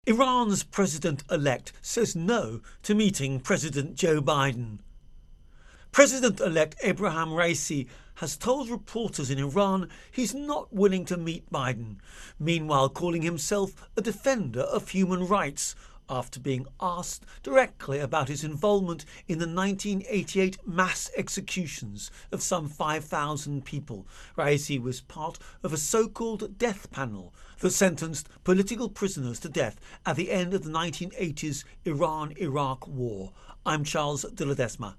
Iran's president-elect says no to meeting President Joe Biden. President-elect Ebrahim Raisi has told reporters in Iran he's not willing to meet Biden, meanwhile calling himself a defender of human rights after being asked directly about his involvement in the 1988 mass executions of some 5,000 people. Raisi was part of a so-called death panel that sentenced political prisoners to death at the end of the 1980s Iran-Iraq war. I'm Charles de Ledesma.